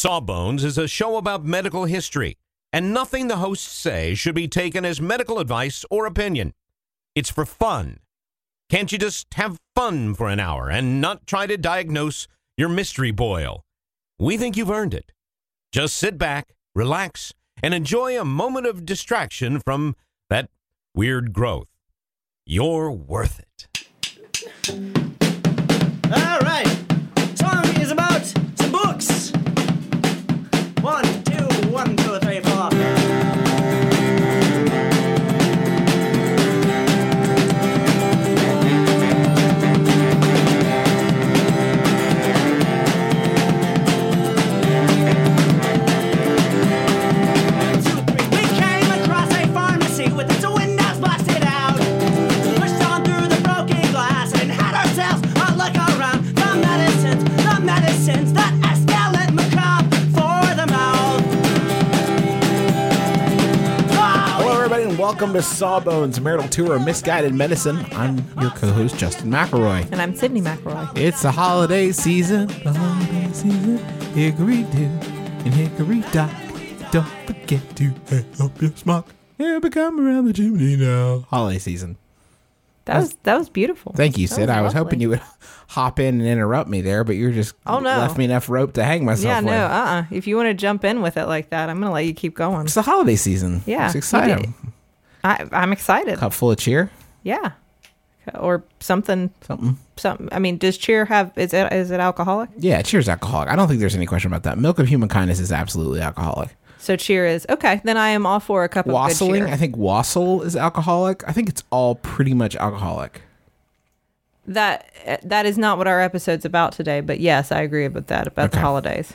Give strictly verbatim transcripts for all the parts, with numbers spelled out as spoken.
Sawbones is a show about medical history, and nothing the hosts say should be taken as medical advice or opinion. It's for fun. Can't you just have fun for an hour and not try to diagnose your mystery boil? We think you've earned it. Just sit back, relax, and enjoy a moment of distraction from that weird growth. You're worth it. All right. Song is about some books. One, two, one, two, three, four. Welcome to Sawbones, Marital Tour of Misguided Medicine. I'm your co-host, Justin McElroy. And I'm Sydney McElroy. It's the holiday season, the holiday season. Hickory-do and hickory-dock. Don't forget to help your smock. Yeah, become around the chimney now. Holiday season. That was that was beautiful. Thank you, Sid. Was I was lovely. hoping you would hop in and interrupt me there, but you just oh, no. left me enough rope to hang myself Yeah, with. no, uh-uh. If you want to jump in with it like that, I'm going to let you keep going. It's the holiday season. Yeah. It's exciting. I, I'm excited. Cup full of cheer? Yeah. Or something. Something. Something. I mean, does cheer have, is it is it alcoholic? Yeah, cheer's alcoholic. I don't think there's any question about that. Milk of Human Kindness is absolutely alcoholic. So cheer is, okay, then I am all for a cup of Wassailing, good cheer. I think wassail is alcoholic. I think it's all pretty much alcoholic. That That is not what our episode's about today, but yes, I agree about that, about Okay. the holidays.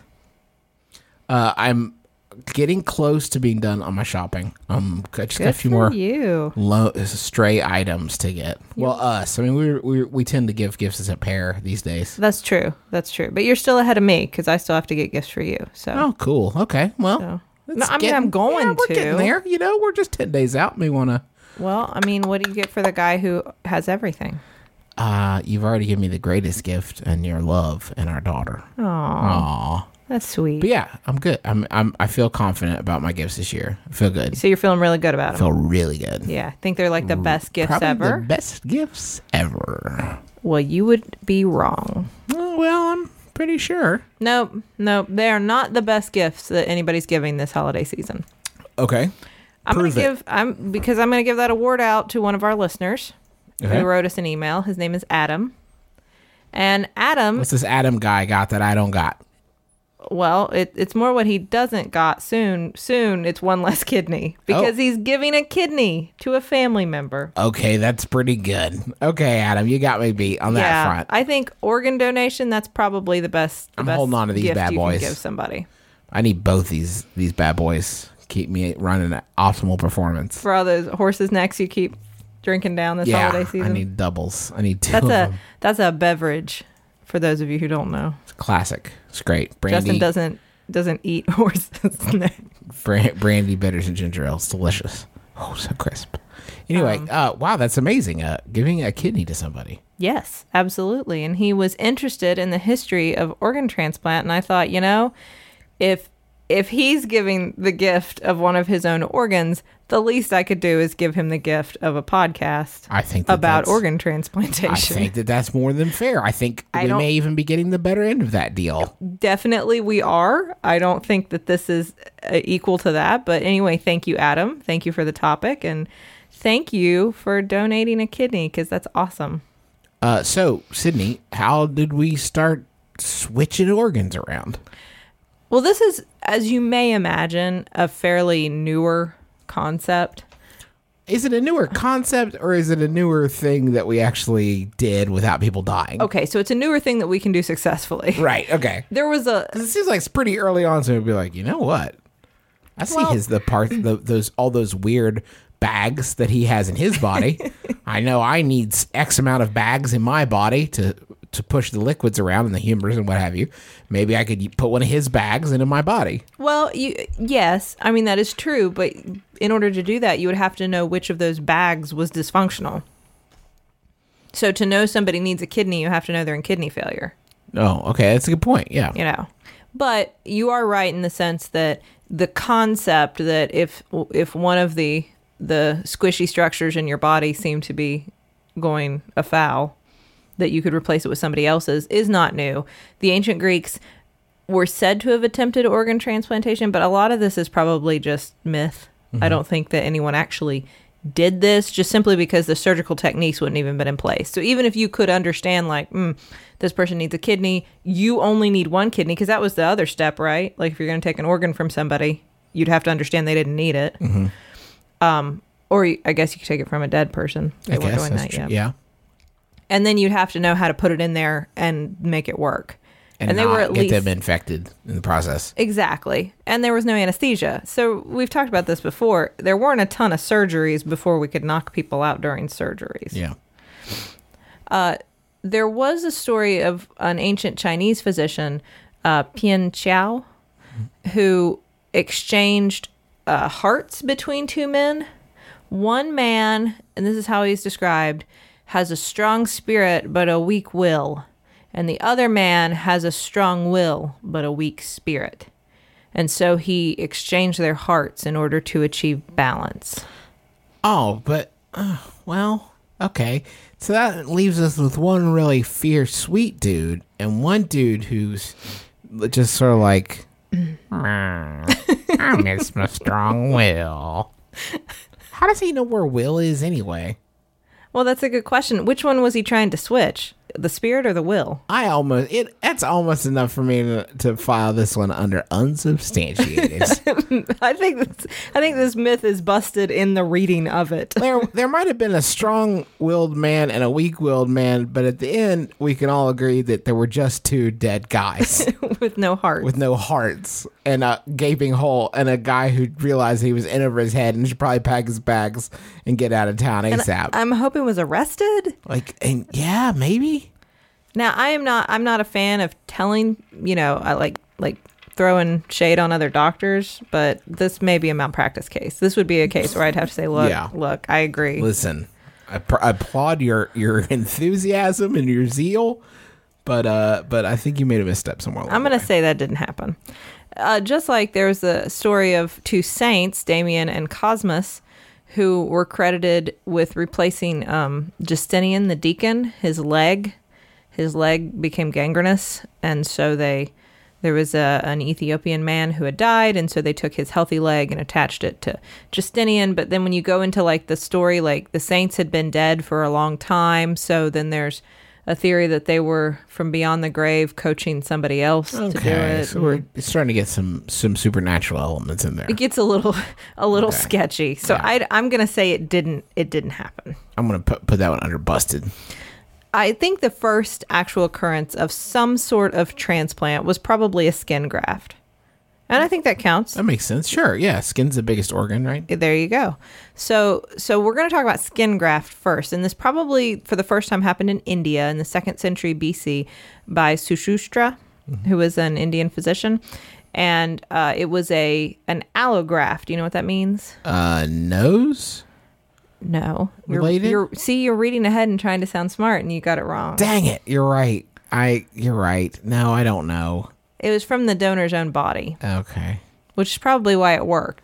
Uh, I'm getting close to being done on my shopping. Um, I just Good got a few for more you. low, stray items to get. Well, us. I mean, we we we tend to give gifts as a pair these days. That's true. That's true. But you're still ahead of me because I still have to get gifts for you. So. Oh, cool. Okay. Well, So- it's No, I mean, getting- I'm going yeah, we're to. getting there. You know, we're just ten days out. May want to. Well, I mean, what do you get for the guy who has everything? Uh, you've already given me the greatest gift, and your love, and our daughter. Aw, Aw. that's sweet. But yeah, I'm good. I'm I'm I feel confident about my gifts this year. I feel good. So you're feeling really good about I them. feel really good. Yeah, I think they're like the best gifts Probably ever. the best gifts ever. Well, you would be wrong. Oh, well, I'm pretty sure. Nope, nope. They are not the best gifts that anybody's giving this holiday season. Okay. I'm Prove gonna it. give I'm because I'm gonna give that award out to one of our listeners Okay. who wrote us an email. His name is Adam. And Adam, What's this Adam guy got that I don't got? well, it, it's more what he doesn't got soon. Soon, it's one less kidney because Oh. he's giving a kidney to a family member. Okay, that's pretty good. Okay, Adam, you got me beat on that yeah, front. I think organ donation, that's probably the best. The I'm best holding on to these gift bad you boys. Can give somebody I need both these these bad boys. Keep me running an optimal performance. for all those horses' necks you keep drinking down this Yeah, holiday season. I need doubles. I need two that's of a them. that's a beverage. For those of you who don't know, It's classic. It's great. Brandy, Justin doesn't doesn't eat horses' necks. bra- brandy, bitters, and ginger ale. It's delicious. Oh, so crisp. Anyway, Um, uh, wow, that's amazing. Uh, giving a kidney to somebody. Yes, absolutely. And he was interested in the history of organ transplant. And I thought, you know, if if he's giving the gift of one of his own organs, the least I could do is give him the gift of a podcast I think that about that's- organ transplantation. I think that that's more than fair. I think I we don't- may even be getting the better end of that deal. Definitely we are. I don't think that this is uh, equal to that. But anyway, thank you, Adam. Thank you for the topic. And thank you for donating a kidney because that's awesome. Uh, so, Sydney, how did we start switching organs around? Well, this is, as you may imagine, a fairly newer concept. Is it a newer concept or is it a newer thing that we actually did without people dying? Okay, so it's a newer thing that we can do successfully. Right, okay. There was a 'Cause it seems like it's pretty early on, so we'd be like, you know what? I see Well- his the part the, those all those weird bags that he has in his body. I know I need X amount of bags in my body to to push the liquids around and the humors and what have you. Maybe I could put one of his bags into my body. well, you yes, I mean that is true, but in order to do that, you would have to know which of those bags was dysfunctional. So to know somebody needs a kidney, you have to know they're in kidney failure. Oh, okay, that's a good point. Yeah. You know, But you are right in the sense that the concept that if if one of the the squishy structures in your body seem to be going afoul, that you could replace it with somebody else's is not new. The ancient Greeks were said to have attempted organ transplantation, but a lot of this is probably just myth. Mm-hmm. I don't think that anyone actually did this, just simply because the surgical techniques wouldn't even been in place. So even if you could understand, like, mm, this person needs a kidney, you only need one kidney, because that was the other step, right? Like, if you're going to take an organ from somebody, you'd have to understand they didn't need it. Mm-hmm. Um, or you, I guess you could take it from a dead person. They I weren't guess doing that's that true. yet. Yeah. And then you'd have to know how to put it in there and make it work. And, And they not were at get least them infected in the process. Exactly. And there was no anesthesia. So we've talked about this before. There weren't a ton of surgeries before we could knock people out during surgeries. Yeah. Uh, there was a story of an ancient Chinese physician, uh, Pian Chao, who exchanged uh, hearts between two men. One man, and this is how he's described, has a strong spirit but a weak will. And the other man has a strong will, but a weak spirit. And so he exchanged their hearts in order to achieve balance. Oh, but, uh, well, okay. So that leaves us with one really fierce, sweet dude, and one dude who's just sort of like, I miss my strong will. How does he know where will is anyway? Well, that's a good question. Which one was he trying to switch? The spirit or the will? I almost it that's almost enough for me to, to file this one under unsubstantiated. I think this, I think this myth is busted in the reading of it. there there might have been a strong-willed man and a weak-willed man, but at the end we can all agree that there were just two dead guys With no heart. with no hearts and a gaping hole and a guy who realized he was in over his head and should probably pack his bags and get out of town ASAP. I'm hoping was arrested. like and yeah, maybe. Now, I am not. I'm not a fan of telling. You know, I like like throwing shade on other doctors, but this may be a malpractice case. This would be a case where I'd have to say, look, Yeah. look, I agree. Listen, I, pr- I applaud your your enthusiasm and your zeal, but uh, but I think you made a misstep somewhere. along I'm the going to way. say that didn't happen. Uh, just like there was a story of two saints, Damien and Cosmas, who were credited with replacing um, Justinian the deacon, his leg. His leg became gangrenous, and so they there was a, an Ethiopian man who had died, and so they took his healthy leg and attached it to Justinian. But then when you go into like the story, like the saints had been dead for a long time, so then there's a theory that they were from beyond the grave coaching somebody else to do Okay, it. so we're starting to get some some supernatural elements in there. It gets a little a little Okay. sketchy. So Yeah. I I'm gonna say it didn't it didn't happen. I'm gonna put put that one under busted. I think the first actual occurrence of some sort of transplant was probably a skin graft. And I think that counts. That makes sense. Sure, yeah. Skin's the biggest organ, right? There you go. So so we're going to talk about skin graft first. And this probably for the first time happened in India in the second century B C by Sushruta, who was an Indian physician. And uh, it was a an allograft. Do you know what that means? Uh, nose. No. You're, Related? You're, see, you're reading ahead and trying to sound smart, and you got it wrong. Dang it! You're right. I you're right. No, I don't know. It was from the donor's own body, Okay. which is probably why it worked.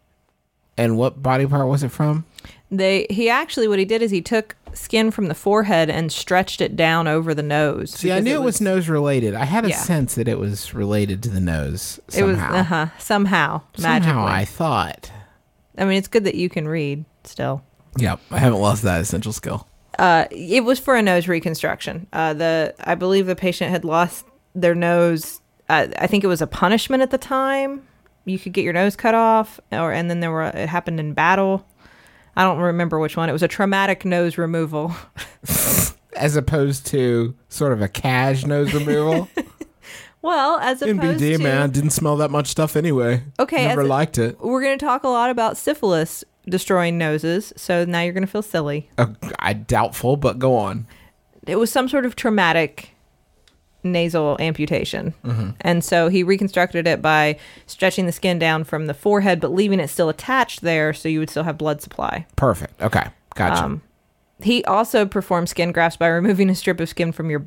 And what body part was it from? They he actually what he did is he took skin from the forehead and stretched it down over the nose. See, I because knew it was, nose related. I had a Yeah. sense that it was related to the nose It was somehow. uh huh somehow magically. Somehow, I thought. I mean, it's good that you can read still. Yep, I haven't lost that essential skill. Uh, it was for a nose reconstruction. Uh, the I believe the patient had lost their nose. Uh, I think it was a punishment at the time. You could get your nose cut off, or and then there were it happened in battle. I don't remember which one. It was a traumatic nose removal. As opposed to sort of a cash nose removal. Well, as opposed N B D, to man, didn't smell that much stuff anyway. Okay, Never as a- liked it. we're going to talk a lot about syphilis destroying noses. So now you're going to feel silly. Uh, I doubtful, but go on. It was some sort of traumatic nasal amputation. And so he reconstructed it by stretching the skin down from the forehead, but leaving it still attached there so you would still have blood supply. Perfect. Okay, gotcha. Um, He also performed skin grafts by removing a strip of skin from your butt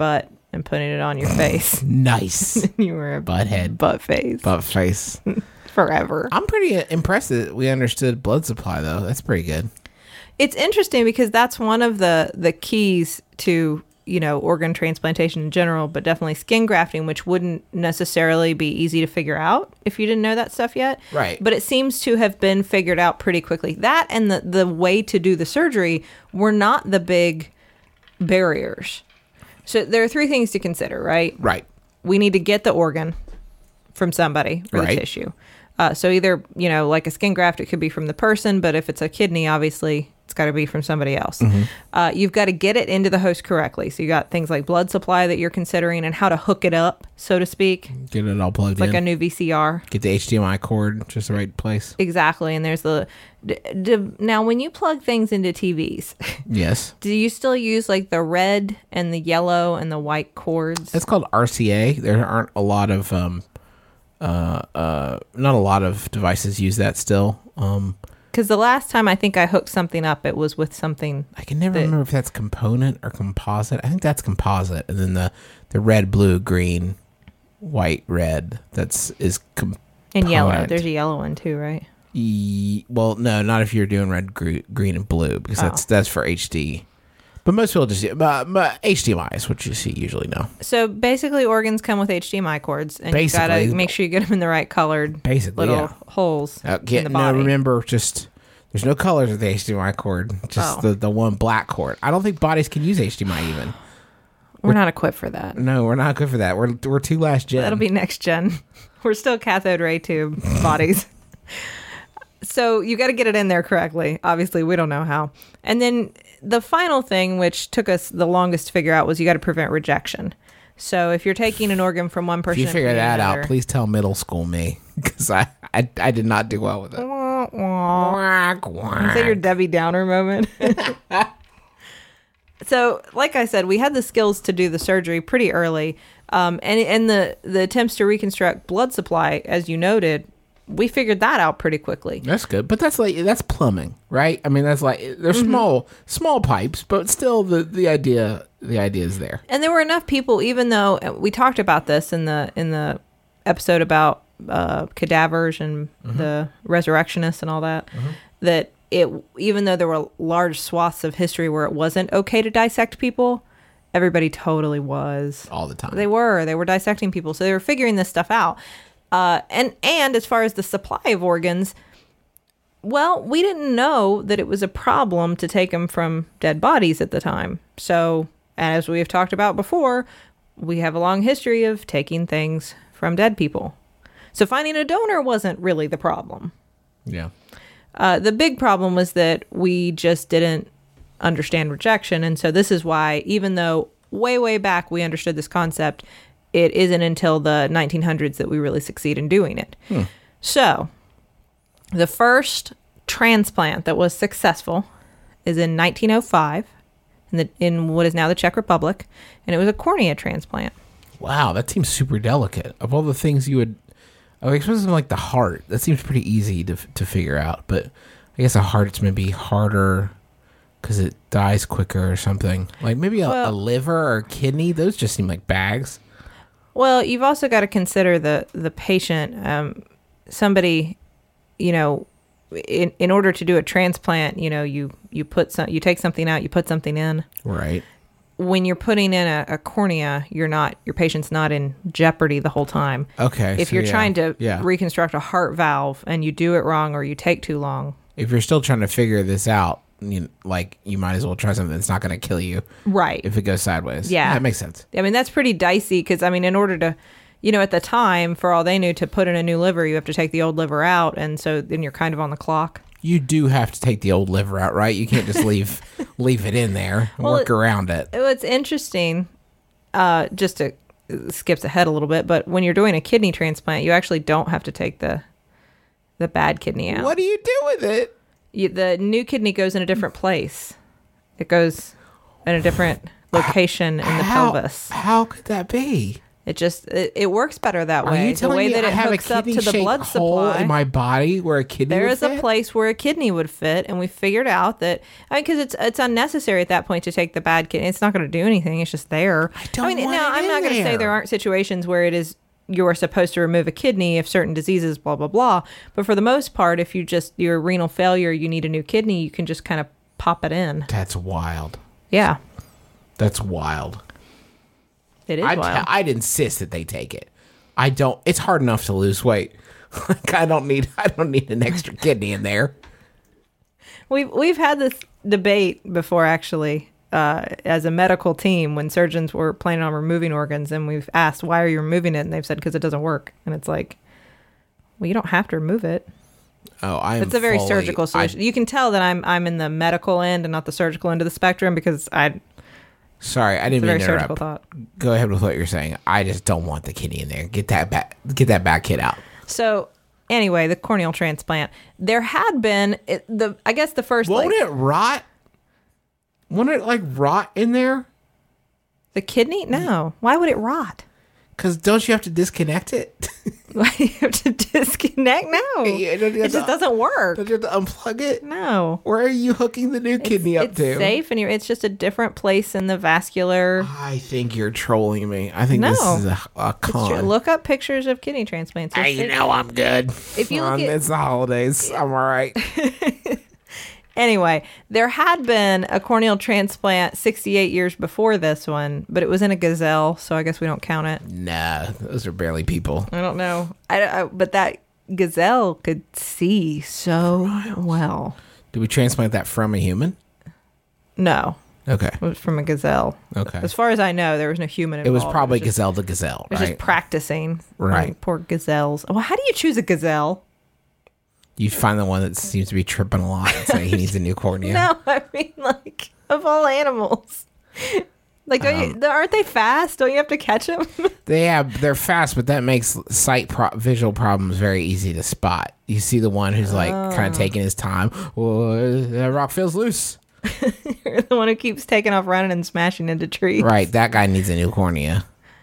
and putting it on your face. Nice. You were a Butthead. butt face Butt face. forever. I'm pretty uh, impressed that we understood blood supply, though. That's pretty good. It's interesting because that's one of the the keys to, you know, organ transplantation in general, but definitely skin grafting, which wouldn't necessarily be easy to figure out if you didn't know that stuff yet. Right. But it seems to have been figured out pretty quickly. That and the, the way to do the surgery were not the big barriers. So there are three things to consider, right? Right. We need to get the organ from somebody or Right. the tissue. Uh, so either, you know, like a skin graft, it could be from the person, but if it's a kidney, obviously it's got to be from somebody else. Mm-hmm. Uh, you've got to get it into the host correctly. So you got things like blood supply that you're considering and how to hook it up, so to speak, Get it all plugged like in. a new V C R. Get the H D M I cord just the right place. Exactly. And there's the, d- d- now when you plug things into T Vs, Yes. do you still use like the red and the yellow and the white cords? It's called R C A. There aren't a lot of, um, uh, uh, not a lot of devices use that still. Um, Because the last time I think I hooked something up, it was with something. I can never The- remember if that's component or composite. I think that's composite, and then the the red, blue, green, white, red. That's is component. And yellow. There's a yellow one too, right? E- well, no, not if you're doing red, gre- green, and blue because that's that's for H D. But most people just but, but H D M I is what you see usually now. So basically, organs come with H D M I cords, and you gotta Basically. make sure you get them in the right colored Basically, little yeah. holes Uh, in get, the no, body. remember, just there's no colors with the H D M I cord. Just Oh. the, the one black cord. I don't think bodies can use H D M I even. We're not equipped for that. No, we're not good for that. We're we're too last gen. That'll be next gen. We're still cathode ray tube bodies. So you got to get it in there correctly. Obviously, we don't know how. And then the final thing, which took us the longest to figure out, was you got to prevent rejection. So if you're taking an organ from one If person, you and figure putting it in that out, another- please tell middle school me because I, I I did not do well with it. Wah, wah. Quack, Is quack. that your Debbie Downer moment? So, like I said, we had the skills to do the surgery pretty early, um, and and the the attempts to reconstruct blood supply, as you noted, we figured that out pretty quickly. That's good, but that's like that's plumbing, right? I mean, that's like they're Mm-hmm. small small pipes, but still the the idea the idea is there. And there were enough people, even though uh, we talked about this in the in the episode about uh, cadavers and the resurrectionists and all that, that it even though there were large swaths of history where it wasn't okay to dissect people, everybody totally was. All the time. They were. They were dissecting people. So they were figuring this stuff out. Uh, and, and as far as the supply of organs, well, we didn't know that it was a problem to take them from dead bodies at the time. So, as we have talked about before, we have a long history of taking things from dead people. So finding a donor wasn't really the problem. Yeah. Uh, the big problem was that we just didn't understand rejection. And so this is why, even though way, way back we understood this concept, it isn't until the nineteen hundreds that we really succeed in doing it. Hmm. So the first transplant that was successful is in nineteen oh five in, the, in what is now the Czech Republic, and it was a cornea transplant. Wow, that seems super delicate. Of all the things you would, oh, especially something like the heart, that seems pretty easy to to figure out. But I guess a heart's maybe harder because it dies quicker or something. Like maybe a, Well- a liver or a kidney. Those just seem like bags. Well, you've also got to consider the the patient. Um, somebody, you know, in in order to do a transplant, you know, you you put some, you take something out, you put something in. Right. When you're putting in a, a cornea, you're not your patient's not in jeopardy the whole time. Okay. If so you're yeah. trying to yeah. reconstruct a heart valve and you do it wrong or you take too long, if you're still trying to figure this out, you like you might as well try something that's not going to kill you right? if it goes sideways. Yeah. That makes sense. I mean, that's pretty dicey because, I mean, in order to, you know, at the time, for all they knew, to put in a new liver, you have to take the old liver out. And so then you're kind of on the clock. You do have to take the old liver out, right? You can't just leave leave it in there and Well, work it- around it. What's interesting, uh, just to it skips ahead a little bit, but when you're doing a kidney transplant, you actually don't have to take the the bad kidney out. What do you do with it? You, the new kidney goes in a different place. It goes in a different location in the how, pelvis. How could that be? It just it, it works better that Are way. you The telling way me that I it have a hooks up to the kidney-shaped blood hole supply in my body where a kidney there would is a fit? place where a kidney would fit, and we figured out that I mean, because it's it's unnecessary at that point to take the bad kidney. It's not going to do anything. It's just there. I don't mean, want now it I'm in not going to say there. there aren't situations where it is you're supposed to remove a kidney if certain diseases, blah blah blah. But for the most part, if you just you're renal failure, you need a new kidney, you can just kind of pop it in. That's wild. Yeah, That's wild. it is I'd, wild. I'd insist that they take it. I don't. It's hard enough to lose weight. Like I don't need. I don't need an extra kidney in there. We've we've had this debate before, actually, uh, as a medical team when surgeons were planning on removing organs, and we've asked, "Why are you removing it?" And they've said, "Because it doesn't work." And it's like, well, you don't have to remove it. Oh, I'm. It's a very fully- surgical solution. I, You can tell that I'm I'm in the medical end and not the surgical end of the spectrum because I. sorry, I It's didn't a mean very to surgical interrupt. thought. Go ahead with what you're saying. I just don't want the kidney in there. Get that back. Get that back kid out. So anyway, the corneal transplant. There had been it, the I guess the first Won't like, it rot? Won't it like rot in there? the kidney. No, why would it rot? Because don't you have to disconnect it? Why do you have to disconnect? No, Yeah, don't you it have just to- doesn't work. Don't you have to unplug it? No. Where are you hooking the new kidney up it's to? safe and you're, it's just a different place in the vascular. I think you're trolling me. I think No. this is a, a It's true. con. Look up pictures of kidney transplants. You'll Hey, you see- know I'm good. If you look Um, at- it's the holidays. I'm all right. Anyway, there had been a corneal transplant sixty-eight years before this one, but it was in a gazelle, so I guess we don't count it. Nah, those are barely people. I don't know. I, I but that gazelle could see so well. Did we transplant that from a human? No, Okay. it was from a gazelle. Okay. As far as I know, there was no human It involved. was probably It was just, gazelle to gazelle, it was right? just practicing. Right. Oh, poor gazelles. Well, how do you choose a gazelle? You find the one that seems to be tripping a lot and say he needs a new cornea. No, I mean, like, of all animals. Like, don't Um, you, aren't they fast? Don't you have to catch them? They have, they're fast, but that makes sight pro- visual problems very easy to spot. You see the one who's like kind of taking his time. Well, that rock feels loose. You're the one who keeps taking off running and smashing into trees. Right, that guy needs a new cornea.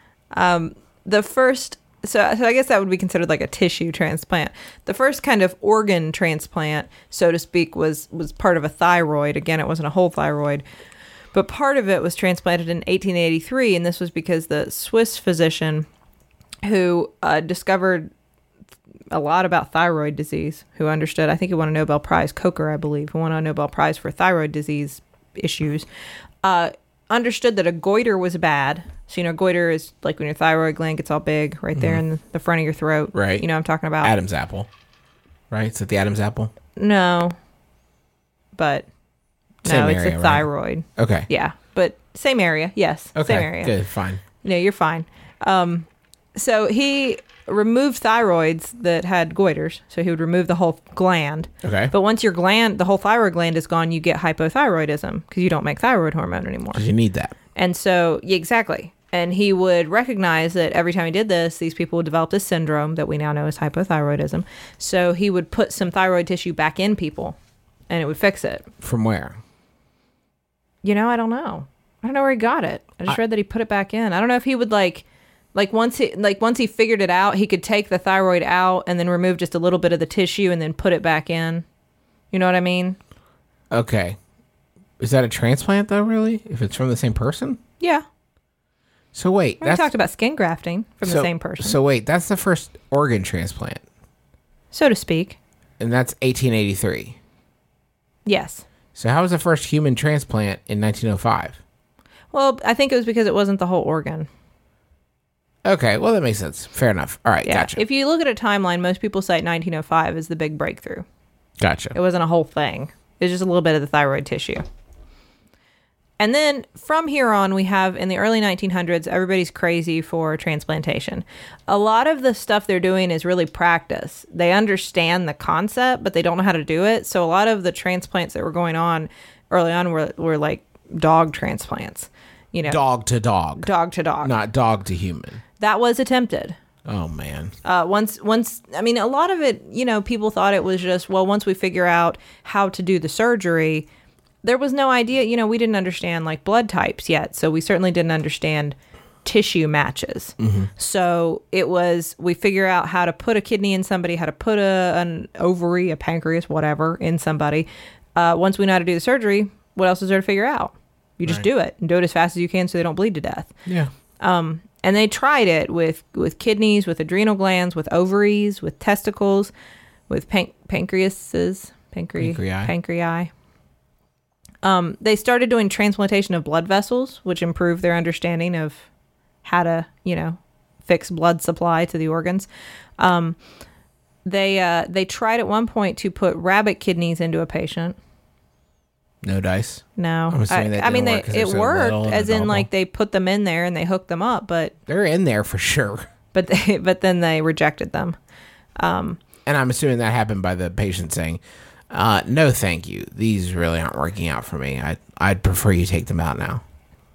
The first, so, so I guess that would be considered like a tissue transplant. The first kind of organ transplant, so to speak, was was part of a thyroid. Again, it wasn't a whole thyroid. But part of it was transplanted in eighteen eighty-three, and this was because the Swiss physician who uh, discovered a lot about thyroid disease, who understood, I think he won a Nobel Prize, Coker, I believe, who won a Nobel Prize for thyroid disease issues, uh, understood that a goiter was bad. So, you know, goiter is like when your thyroid gland gets all big right there in the front of your throat. Right. You know what I'm talking about? Adam's apple. Right? Is it the Adam's apple? No. But Same no, it's area, a right? thyroid. Okay. Yeah. But same area. Yes. Okay. Same area. Good. Fine. No, you're fine. Um, so he removed thyroids that had goiters. So he would remove the whole gland. Okay. But once your gland, the whole thyroid gland is gone, you get hypothyroidism because you don't make thyroid hormone anymore. Because you need that. And so, yeah, exactly. And he would recognize that every time he did this, these people would develop this syndrome that we now know as hypothyroidism. So he would put some thyroid tissue back in people and it would fix it. From where? You know, I don't know. I don't know where he got it. I just I- read that he put it back in. I don't know if he would like, like once he, like once he figured it out, he could take the thyroid out and then remove just a little bit of the tissue and then put it back in. You know what I mean? Okay. Is that a transplant though, really? If it's from the same person? Yeah. So wait, We that's talked about skin grafting from so, the same person, So wait, that's the first organ transplant. so to speak. And that's eighteen eighty-three. Yes. So how was the first human transplant in nineteen oh five? Well, I think it was because it wasn't the whole organ. Okay, well that makes sense. Fair enough. All right, Yeah. gotcha. If you look at a timeline, most people cite nineteen oh five as the big breakthrough. gotcha. It wasn't a whole thing. It was just a little bit of the thyroid tissue. And then from here on, we have in the early nineteen hundreds, everybody's crazy for transplantation. A lot of the stuff they're doing is really practice. They understand the concept, but they don't know how to do it. So a lot of the transplants that were going on early on were, were like dog transplants, you know, Dog to dog, dog to dog. not dog to human. That was attempted. Oh man. Uh, once, once, I mean, a lot of it, you know, people thought it was just, well, once we figure out how to do the surgery, there was no idea, you know, we didn't understand like blood types yet. So we certainly didn't understand tissue matches. So it was, we figure out how to put a kidney in somebody, how to put a, an ovary, a pancreas, whatever, in somebody. Uh, once we know how to do the surgery, what else is there to figure out? You just Right. do it and do it as fast as you can so they don't bleed to death. Yeah. Um, and they tried it with, with kidneys, with adrenal glands, with ovaries, with testicles, with pan- pancreases, pancre- Pancreas. pancreas. Um, they started doing transplantation of blood vessels, which improved their understanding of how to, you know, fix blood supply to the organs. Um, they uh, they tried at one point to put rabbit kidneys into a patient. No dice. No, I'm assuming I, that I mean, didn't they, work 'cause they're it so worked, little and as in adorable. like they put them in there and they hooked them up, but They're in there for sure. but they but then they rejected them. And I'm assuming that happened by the patient saying, uh, no, thank you. These really aren't working out for me. I, I'd prefer you take them out now.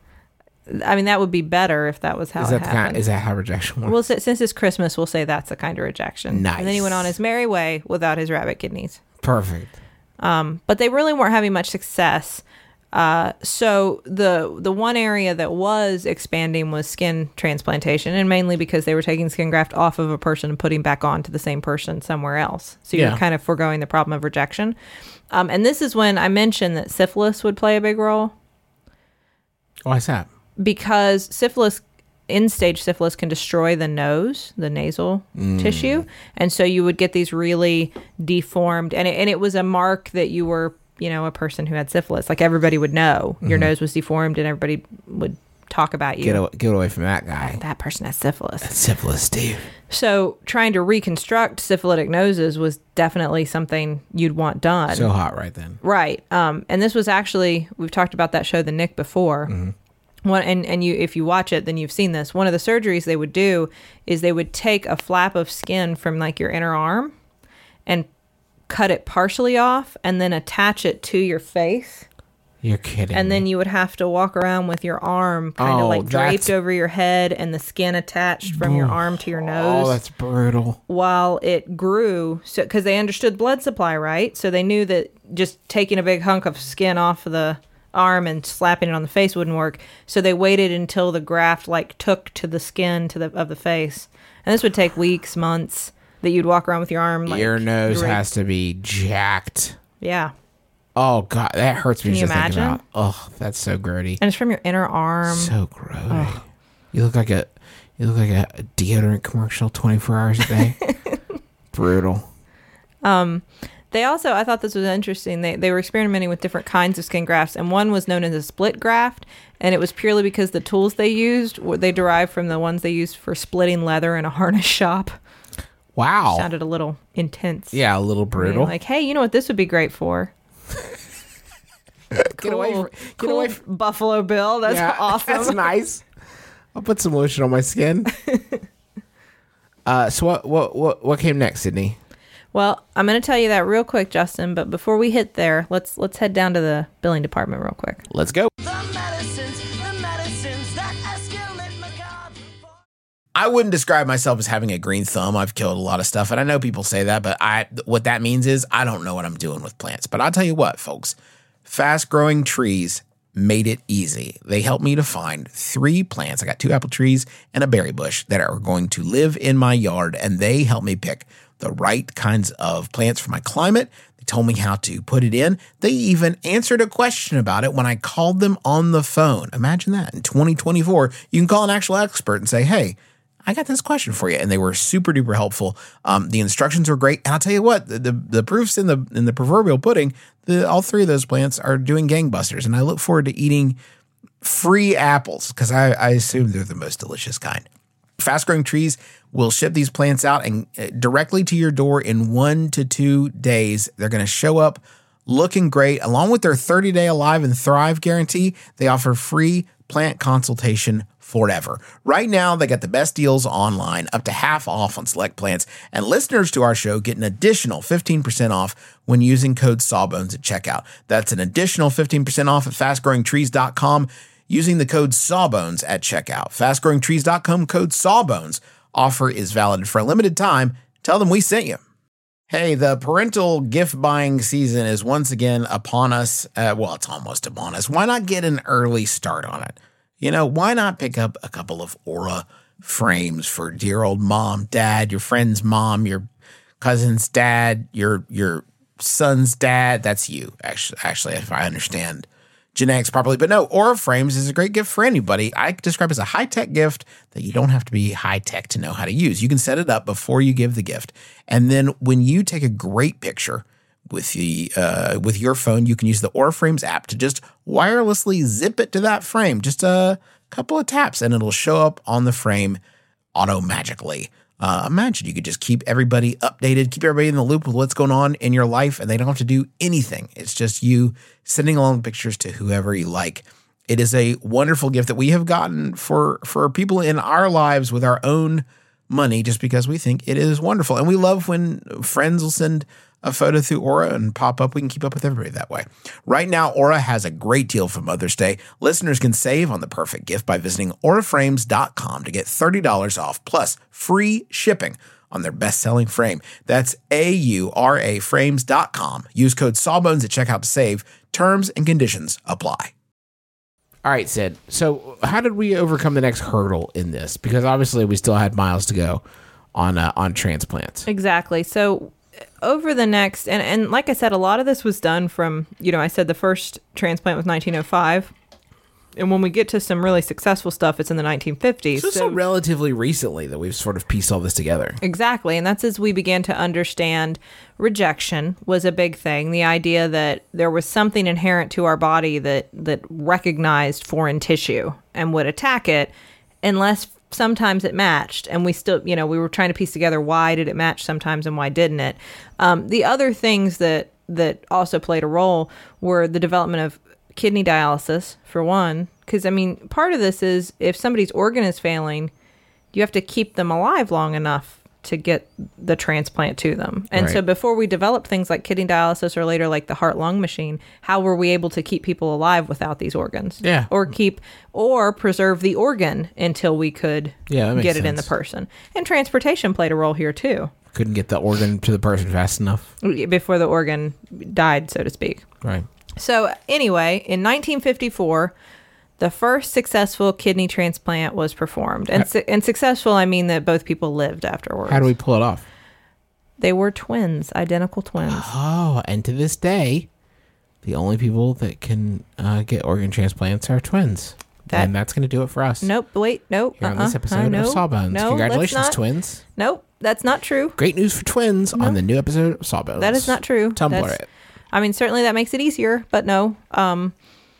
I mean, that would be better if that was how Is it that the happened. kind, is that how rejection works? Well, si- since it's Christmas, we'll say that's the kind of rejection. Nice. And then he went on his merry way without his rabbit kidneys. Perfect. But they really weren't having much success. Uh, so the the one area that was expanding was skin transplantation, and mainly because they were taking skin graft off of a person and putting back on to the same person somewhere else. So you're Yeah. kind of foregoing the problem of rejection. Um, and this is when I mentioned that syphilis would play a big role, Why is that? because syphilis, end-stage syphilis, can destroy the nose, the nasal tissue, and so you would get these really deformed, and it, and it was a mark that you were, you know, a person who had syphilis. Like everybody would know your nose was deformed, and everybody would talk about you. Get, away, get away from that guy. That person has syphilis. Syphilis, Steve. So trying to reconstruct syphilitic noses was definitely something you'd want done. So hot right then. Right. Um, and this was actually, we've talked about that show, The Nick, before. One, and, and you, if you watch it, then you've seen this. One of the surgeries they would do is they would take a flap of skin from like your inner arm and cut it partially off and then attach it to your face. You're kidding. And then me. you would have to walk around with your arm kind of Oh, like draped that's- over your head and the skin attached from your arm to your nose Oh, that's brutal. while it grew. So, because they understood blood supply, right? So they knew that just taking a big hunk of skin off of the arm and slapping it on the face wouldn't work. So they waited until the graft like took to the skin to the of the face, and this would take weeks, months. That you'd walk around with your arm. Like, Your nose draped. has to be jacked. Yeah, Oh, God. That hurts me Can you just thinking imagine? about. Oh, that's so grody. and it's from your inner arm. So grody. You look like a you look like a deodorant commercial twenty-four hours a day. Brutal. They also, I thought this was interesting. They they were experimenting with different kinds of skin grafts, and one was known as a split graft, and it was purely because the tools they used were they derived from the ones they used for splitting leather in a harness shop. Wow. Sounded a little intense. Yeah, a little I mean, brutal. like, hey, you know what this would be great for? Get away Cool. from, get Cool away from, Buffalo Bill. That's yeah, awesome. That's nice. I'll put some lotion on my skin. uh, so what, what what what came next, Sydney? Well, I'm going to tell you that real quick, Justin. But before we hit there, let's let's head down to the billing department real quick. Let's go. The medicines, the medicines that escalate macabre. I wouldn't describe myself as having a green thumb. I've killed a lot of stuff, and I know people say that, but I what that means is I don't know what I'm doing with plants. But I'll tell you what, folks, fast-growing trees made it easy. They helped me to find three plants. I got two apple trees and a berry bush that are going to live in my yard, and they helped me pick the right kinds of plants for my climate. They told me how to put it in. They even answered a question about it when I called them on the phone. Imagine that. In twenty twenty-four, you can call an actual expert and say, hey, I got this question for you. And they were super duper helpful. Um, the instructions were great. And I'll tell you what, the, the, the proof's in the in the proverbial pudding. The, all three of those plants are doing gangbusters. And I look forward to eating free apples because I, I assume they're the most delicious kind. Fast growing trees will ship these plants out and uh, directly to your door in one to two days. They're going to show up looking great. Along with their thirty day Alive and Thrive guarantee, they offer free plant consultation forever. Right now, they got the best deals online, up to half off on select plants, and listeners to our show get an additional fifteen percent off when using code Sawbones at checkout. That's an additional fifteen percent off at fast growing trees dot com using the code Sawbones at checkout. fast growing trees dot com code Sawbones. Offer is valid for a limited time. Tell them we sent you. Hey, the parental gift buying season is once again upon us. Uh, well, it's almost upon us. Why not get an early start on it? you know, why not pick up a couple of Aura frames for dear old mom, dad, your friend's mom, your cousin's dad, your your son's dad. That's you, actually, actually, if I understand genetics properly. But no, Aura frames is a great gift for anybody. I describe it as a high-tech gift that you don't have to be high-tech to know how to use. You can set it up before you give the gift. And then when you take a great picture with the uh, with your phone, you can use the Aura Frames app to just wirelessly zip it to that frame. Just a couple of taps and it'll show up on the frame auto-magically. Uh, imagine you could just keep everybody updated, keep everybody in the loop with what's going on in your life, and they don't have to do anything. It's just you sending along pictures to whoever you like. It is a wonderful gift that we have gotten for, for people in our lives with our own money just because we think it is wonderful. And we love when friends will send a photo through Aura and pop up. We can keep up with everybody that way. Right now, Aura has a great deal for Mother's Day. Listeners can save on the perfect gift by visiting aura frames dot com to get thirty dollars off plus free shipping on their best-selling frame. That's A U R A frames dot com. Use code Sawbones at checkout to save. Terms and conditions apply. All right, Sid. So how did we overcome the next hurdle in this? Because obviously we still had miles to go on uh, on transplants. Exactly. So over the next, and, and like I said, a lot of this was done from, you know, I said the first transplant was nineteen oh five. And when we get to some really successful stuff, it's in the nineteen fifties. So it's so so relatively recently that we've sort of pieced all this together. Exactly. And that's as we began to understand rejection was a big thing. The idea that there was something inherent to our body that, that recognized foreign tissue and would attack it unless sometimes it matched. And we still, you know, we were trying to piece together why did it match sometimes and why didn't it. Um, the other things that, that also played a role were the development of kidney dialysis, for one, because I mean, part of this is if somebody's organ is failing, you have to keep them alive long enough to get the transplant to them. And Right. so before we developed things like kidney dialysis or later like the heart-lung machine, how were we able to keep people alive without these organs? Yeah. Or keep or preserve the organ until we could Yeah, that makes get it in the sense. person. And transportation played a role here too, Couldn't get the organ to the person fast enough. before the organ died, so to speak. Right. So anyway, in nineteen fifty-four, the first successful kidney transplant was performed. And su- and successful, I mean that both people lived afterwards. How do we pull it off? They were twins, identical twins. Oh, and to this day, the only people that can uh, get organ transplants are twins. That- and that's going to do it for us. Nope, wait, nope. Here uh-uh, on this episode uh, no, of Sawbones. no, Congratulations, let's not- twins. Nope, that's not true. Great news for twins on the new episode of Sawbones. That is not true. Tumblr That's- it. I mean, certainly that makes it easier, but no. Um,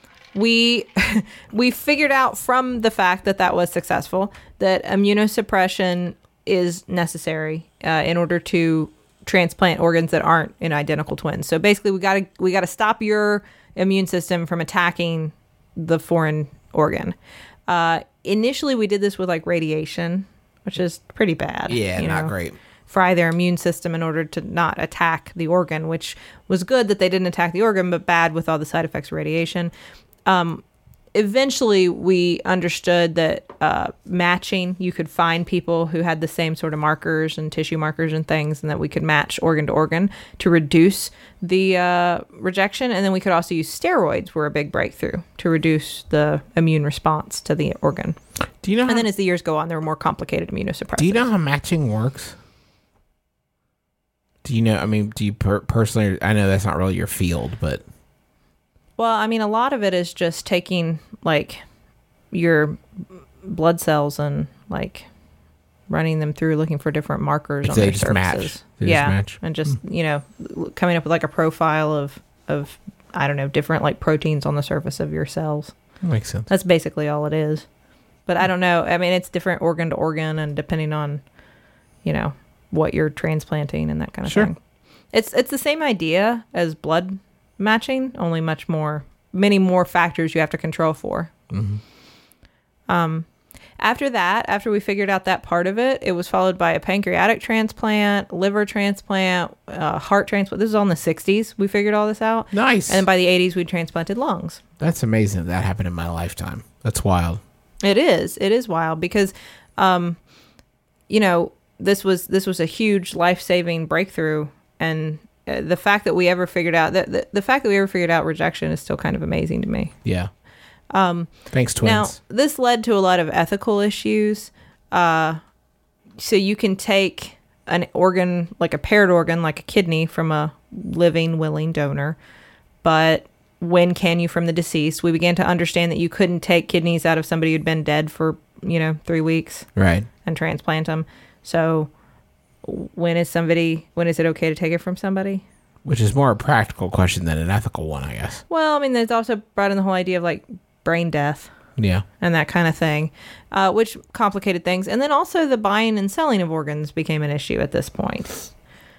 we we figured out from the fact that that was successful that immunosuppression is necessary uh, in order to transplant organs that aren't in identical twins. So basically, we got to we got to stop your immune system from attacking the foreign organ. Uh, initially, we did this with like radiation, which is pretty bad. Yeah, you not know. great. Fry their immune system in order to not attack the organ, which was good that they didn't attack the organ, but bad with all the side effects of radiation. Um, eventually, we understood that uh, matching, you could find people who had the same sort of markers and tissue markers and things, and that we could match organ to organ to reduce the uh, rejection. And then we could also use steroids were a big breakthrough to reduce the immune response to the organ. Do you know? How, And then as the years go on, there were more complicated immunosuppressants. do you know how matching works? Do you know? I mean, do you per- personally? I know that's not really your field, but Well, I mean, a lot of it is just taking like your blood cells and like running them through, looking for different markers So on they their just surfaces. match. They just yeah, match. and just you know, l- coming up with like a profile of of I don't know different like proteins on the surface of your cells. that makes sense. That's basically all it is. But I don't know. I mean, it's different organ to organ, and depending on you know what you're transplanting and that kind of Sure. thing. It's it's the same idea as blood matching, only much more, many more factors you have to control for. Mm-hmm. Um, after that, after we figured out that part of it, it was followed by a pancreatic transplant, liver transplant, uh, heart transplant. This is all in the sixties. We figured all this out. Nice. And then by the eighties, we transplanted lungs. That's amazing that, that happened in my lifetime. That's wild. It is. It is wild because, um, you know, this was this was a huge life-saving breakthrough, and uh, the fact that we ever figured out that the, the fact that we ever figured out rejection is still kind of amazing to me. Yeah. Thanks, twins. Now, this led to a lot of ethical issues. Uh, so you can take an organ, like a paired organ, like a kidney, from a living, willing donor, but when can you from the deceased? We began to understand that you couldn't take kidneys out of somebody who'd been dead for, you know, three weeks Right. and transplant them. So when is somebody, when is it okay to take it from somebody? Which is more a practical question than an ethical one, I guess. Well, I mean, there's also brought in the whole idea of like brain death Yeah. and that kind of thing, uh, which complicated things. And then also the buying and selling of organs became an issue at this point.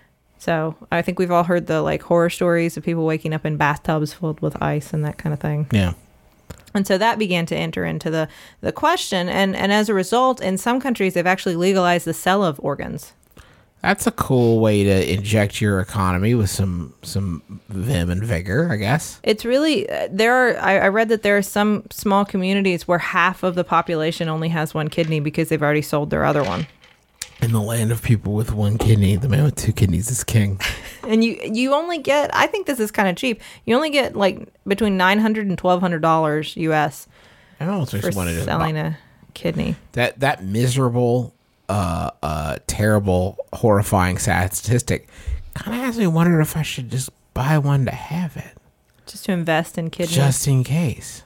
So I think we've all heard the like horror stories of people waking up in bathtubs filled with ice and that kind of thing. Yeah. And so that began to enter into the, the question. And, and as a result, in some countries, they've actually legalized the sale of organs. That's a cool way to inject your economy with some some vim and vigor, I guess. It's really, uh, there are, I, I read that there are some small communities where half of the population only has one kidney because they've already sold their other one. In the land of people with one kidney, the man with two kidneys is king. And you you only get, I think this is kind of cheap, you only get like between nine hundred dollars and twelve hundred dollars U S I almost for just wanted to selling a kidney. that that miserable, uh, uh, terrible, horrifying, sad statistic kind of has me wonder if I should just buy one to have it, Just to invest in kidneys. just in case.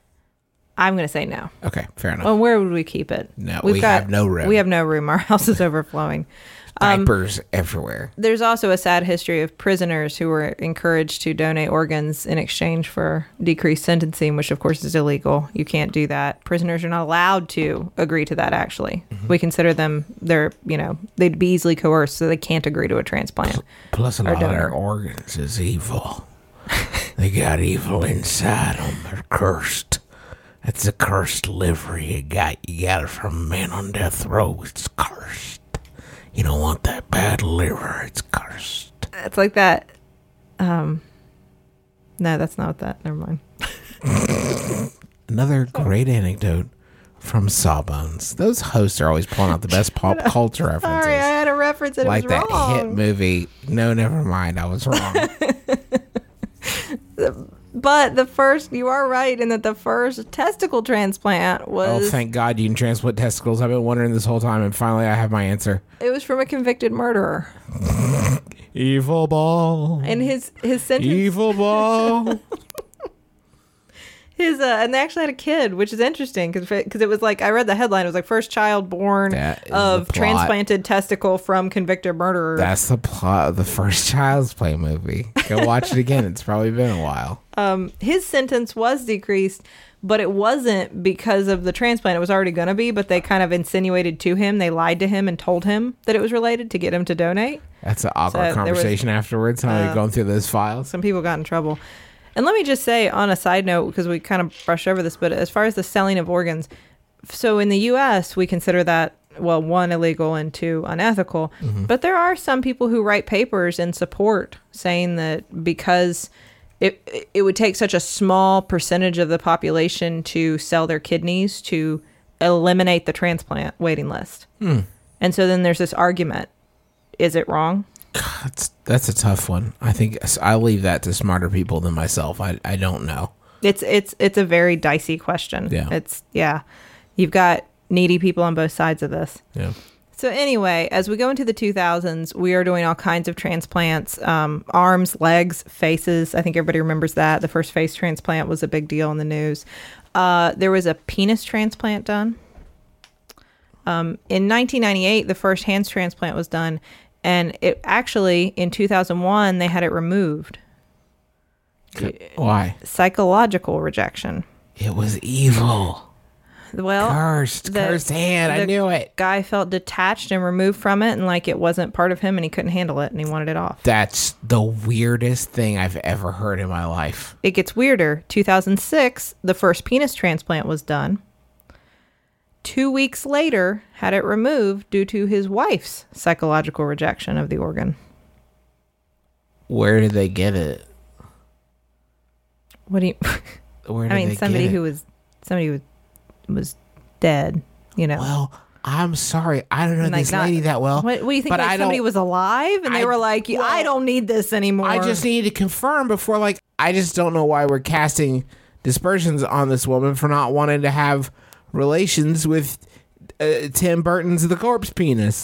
I'm going to say no. Okay, fair enough. Well, where would we keep it? No, we have no room. We have no room. Our house is overflowing. Diapers everywhere. There's also a sad history of prisoners who were encouraged to donate organs in exchange for decreased sentencing, which of course is illegal. You can't do that. Prisoners are not allowed to agree to that, actually. Mm-hmm. We consider them, they're, you know, they'd be easily coerced, so they can't agree to a transplant. Plus, a Or lot of their donor. organs is evil. They got evil inside them. They're cursed. That's a cursed liver you got. You got it from a man on death row. It's cursed. You don't want that bad liver. It's cursed. It's like that. Um, no, that's not that. Never mind. Another great anecdote from Sawbones. Those hosts are always pulling out the best pop culture references. Sorry, I had a reference and like it was that wrong. hit movie. No, never mind. I was wrong. But the first, you are right in that the first testicle transplant Oh, was thank God you can transplant testicles. I've been wondering this whole time, and finally I have my answer. it was from a convicted murderer. Evil ball. And his his sentence, Evil ball. his uh, and they actually had a kid, which is interesting because because it was like I read the headline. It was like first child born That is of the plot. transplanted testicle from convicted murderer. That's the plot of the first Child's Play movie. Go watch it again. It's probably been a while. Um, his sentence was decreased, but it wasn't because of the transplant. It was already going to be, but they kind of insinuated to him. They lied to him and told him that it was related to get him to donate. That's an awkward So there was- conversation afterwards. How you're going through those files. Some people got in trouble. And let me just say on a side note, because we kind of brushed over this, but as far as the selling of organs, so in the U S, we consider that, well, one, illegal and two, unethical. But there are some people who write papers in support saying that because it, it would take such a small percentage of the population to sell their kidneys to eliminate the transplant waiting list. And so then there's this argument. Is it wrong? That's that's a tough one. I think I'll leave that to smarter people than myself. I I don't know. It's it's it's a very dicey question. Yeah. It's yeah. You've got needy people on both sides of this. Yeah. So anyway, as we go into the two thousands, we are doing all kinds of transplants, um, arms, legs, faces. I think everybody remembers that. The first face transplant was a big deal in the news. Uh, there was a penis transplant done. Um, in nineteen ninety-eight, the first hands transplant was done. And it actually, in two thousand one, they had it removed. Why? Psychological rejection. It was evil. Well, Cursed. the- Cursed hand. I the knew it. guy felt detached and removed from it and like it wasn't part of him and he couldn't handle it and he wanted it off. That's the weirdest thing I've ever heard in my life. It gets weirder. two thousand six, the first penis transplant was done. Two weeks later, had it removed due to his wife's psychological rejection of the organ. Where did they get it? What do you... Where did I mean, they somebody get it? who was... Somebody who was, was dead, you know. Well, I'm sorry. I don't know Like, this not- lady that well. What, what do you think? but Like I somebody don't- was alive and they I- were like, well, I don't need this anymore. I just need to confirm before, like, I just don't know why we're casting dispersions on this woman for not wanting to have relations with uh, Tim Burton's The Corpse Penis.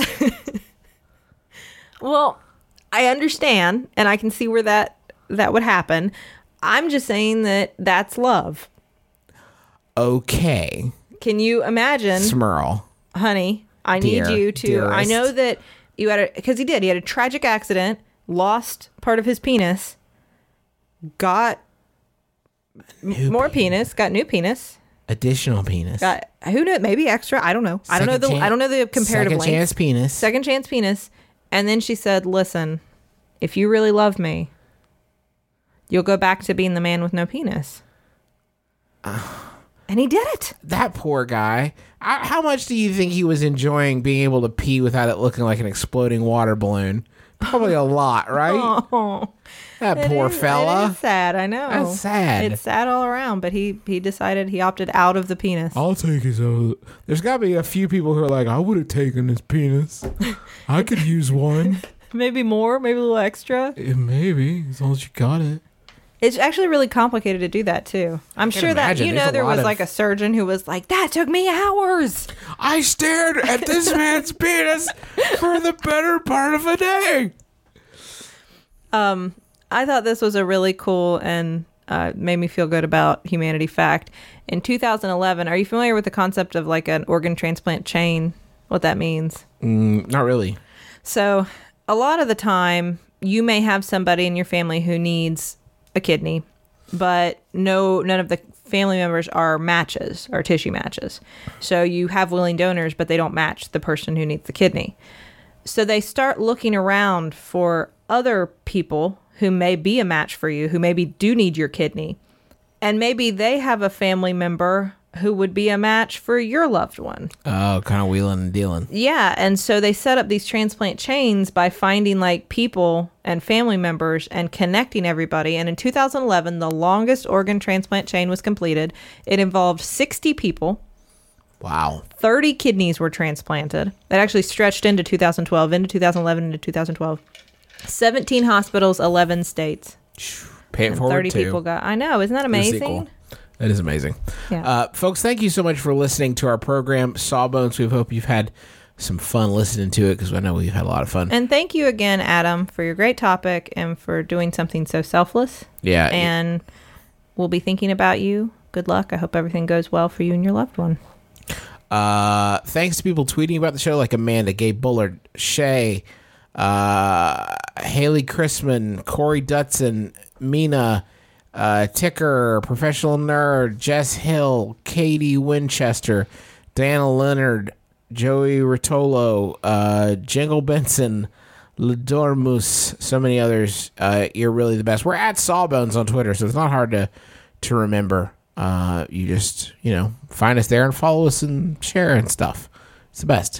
Well, I understand, and I can see where that that would happen. I'm just saying that that's love. Okay. Can you imagine, Smurl. honey? I Dear, need you to. dearest. I know that you had a because he did. He had a tragic accident, lost part of his penis, got New more penis, got new penis, Additional penis. got who knows, maybe extra. I don't know. I don't know Second the. chan- I don't know the comparative Second length. chance penis. Second chance penis, and then she said, "Listen, if you really love me, you'll go back to being the man with no penis." And he did it. That poor guy. I, how much do you think he was enjoying being able to pee without it looking like an exploding water balloon? Probably a lot, right? Oh, that it poor is- It fella. is sad. I know. That's sad. It's sad all around. But he he decided he opted out of the penis. I'll take his own. There's got to be a few people who are like, I would have taken his penis. I could use one. Maybe more. Maybe a little extra. Eh, Maybe, as long as you got it. It's actually really complicated to do that too. I'm can sure that imagine. you There's know a there lot was of- like a surgeon who was like, that took me hours. I stared at this man's penis for the better part of a day. Um, I thought this was a really cool and uh, made me feel good about humanity fact. In two thousand eleven, are you familiar with the concept of like an organ transplant chain? What that means? Mm, not really. So a lot of the time you may have somebody in your family who needs a kidney, but no, none of the family members are matches or tissue matches. So you have willing donors, but they don't match the person who needs the kidney. So they start looking around for other people who may be a match for you, who maybe do need your kidney. And maybe they have a family member who would be a match for your loved one. Oh, kind of wheeling and dealing. Yeah, and so they set up these transplant chains by finding like people and family members and connecting everybody. And in two thousand eleven, the longest organ transplant chain was completed. It involved sixty people. Wow. thirty kidneys were transplanted. It actually stretched into two thousand twelve, into two thousand eleven, into two thousand twelve. seventeen hospitals, eleven states. Pay it And forward thirty too. people got. I know, isn't that The amazing? sequel. That is amazing. Yeah. Uh, folks, thank you so much for listening to our program, Sawbones. We hope you've had some fun listening to it because I know we've had a lot of fun. And thank you again, Adam, for your great topic and for doing something so selfless. yeah. And we'll be thinking about you. Good luck. I hope everything goes well for you and your loved one. Uh, thanks to people tweeting about the show like Amanda, Gabe Bullard, Shay, uh, Haley Chrisman, Corey Dutson, Mina, uh, Ticker, Professional Nerd, Jess Hill, Katie Winchester, Diana Leonard, Joey Rotolo, uh, Jingle Benson, Ladormus, so many others. Uh, you're really the best. We're at Sawbones on Twitter, so it's not hard to to remember. Uh, you just, you know, find us there and follow us and share and stuff. It's the best.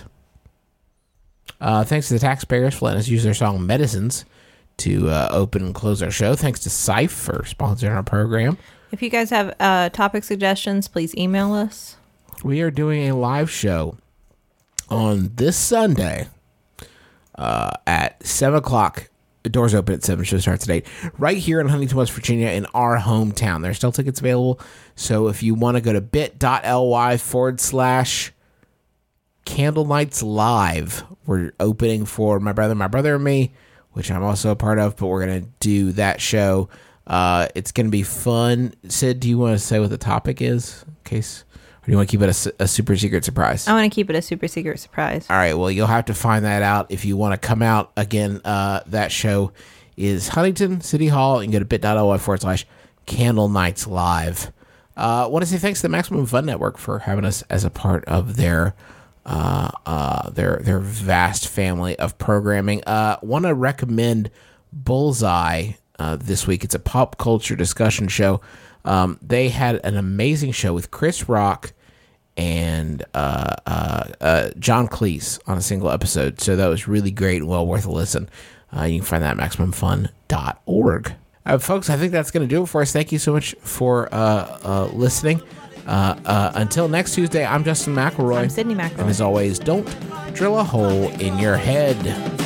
Uh, thanks to the taxpayers for letting us use their song Medicines to uh, open and close our show. Thanks to Syfe for sponsoring our program. If you guys have uh, topic suggestions, please email us. We are doing a live show on this Sunday uh, at seven o'clock. The doors open at seven. Show starts at eight. Right here in Huntington, West Virginia, in our hometown. There's still tickets available. So if you want to go to bit.ly forward slash Candle Nights Live, we're opening for My Brother, My Brother and Me, which I'm also a part of, but we're going to do that show. Uh, it's going to be fun. Sid, do you want to say what the topic is? In case, or do you want to keep it a, su- a super secret surprise? I want to keep it a super secret surprise. All right, well, you'll have to find that out if you want to come out. Again, uh, that show is Huntington City Hall. You can go to bit.ly forward slash Candle Nights Live. I uh, want to say thanks to the Maximum Fun Network for having us as a part of their uh, uh, their their vast family of programming. Uh, want to recommend Bullseye uh, this week. It's a pop culture discussion show. Um, they had an amazing show with Chris Rock and uh, uh, uh, John Cleese on a single episode. So that was really great and well worth a listen. Uh, you can find that at maximum fun dot org. Uh, folks, I think that's going to do it for us. Thank you so much for uh, uh, listening. Uh, uh, until next Tuesday, I'm Justin McElroy. I'm Sydney McElroy. And as always, don't drill a hole in your head.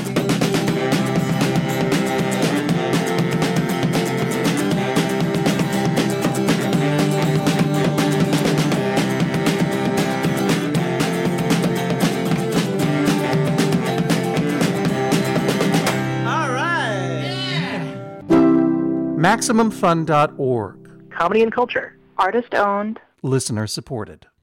Maximum Fun dot org. Comedy and culture. Artist owned. Listener supported.